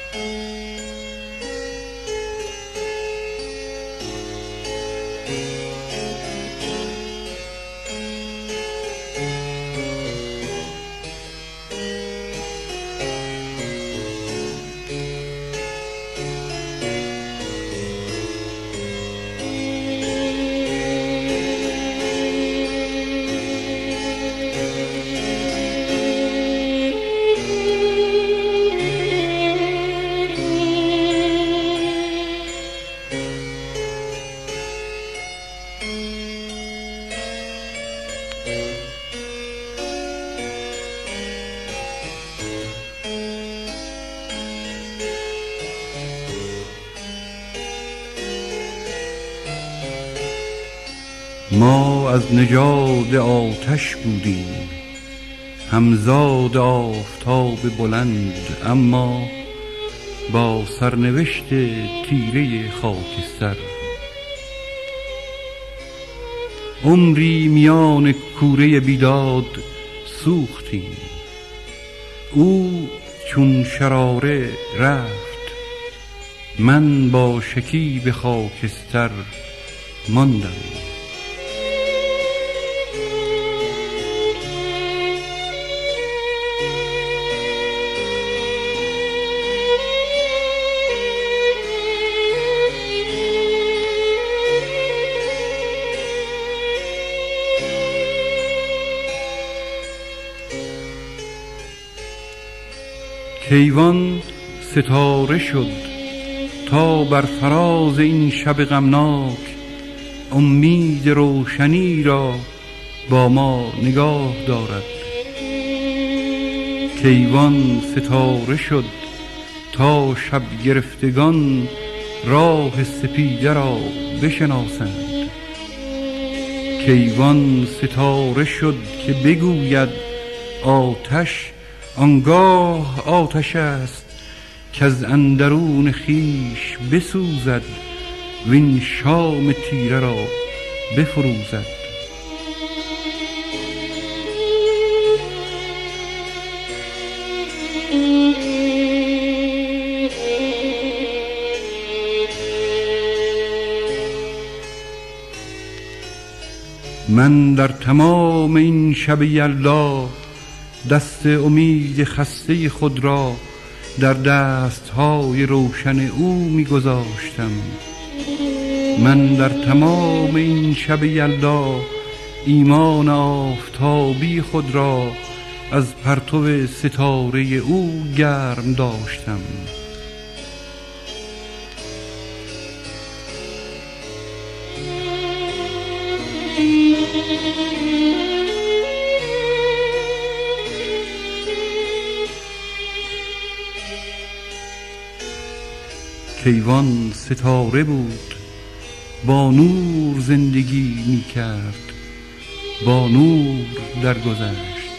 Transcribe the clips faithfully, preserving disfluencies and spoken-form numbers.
ما از نژاد آتش بودیم، همزاد آفتاب بلند، اما با سرنوشت تیره خاکستر. عمری میان کوره بیداد سوختیم، او چون شراره رفت، من با شکیب خاکستر ماندم. کیوان ستاره شد تا بر فراز این شب غمناک امید روشنی را با ما نگاه دارد. کیوان ستاره شد تا شب گرفتگان راه سپیده را بشناسند. کیوان ستاره شد که بگوید آتش آنگاه آتش است که از اندرون خیش بسوزد وین شام تیره را بفروزد. من در تمام این شب یلدا دست امید خسته خود را در دستهای روشن او می‌گذاشتم. من در تمام این شب یلدا ایمان آفتابی خود را از پرتو ستاره او گرم داشتم. کیوان ستاره بود، با نور زندگی می کرد، با نور درگذشت.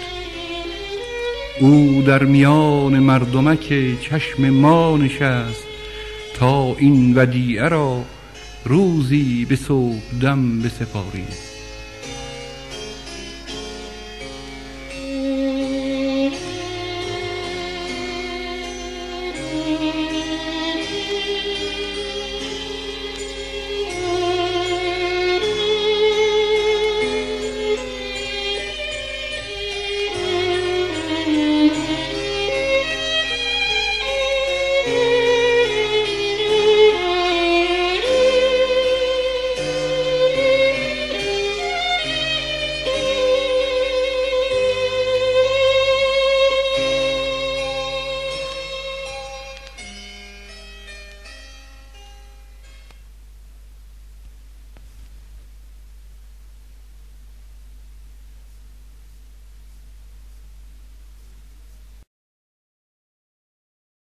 او در میان مردمک چشم ما نشست تا این ودیعه را روزی به صبحدم بسپاریم.